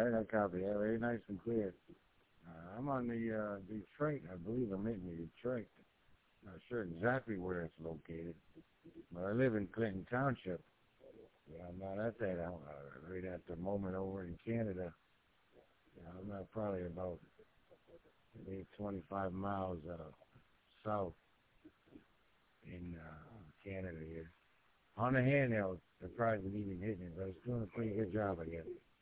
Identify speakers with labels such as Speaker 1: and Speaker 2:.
Speaker 1: I got a copy. Yeah, very nice and clear. I'm on the Detroit. I believe I'm in Detroit. Not sure exactly where it's located, but I live in Clinton Township. Yeah, I'm not at that right at the moment over in Canada. Yeah, I'm not probably about maybe 25 miles south in Canada here. On the handheld, surprised it even hit me, but it's doing a pretty good job, I guess.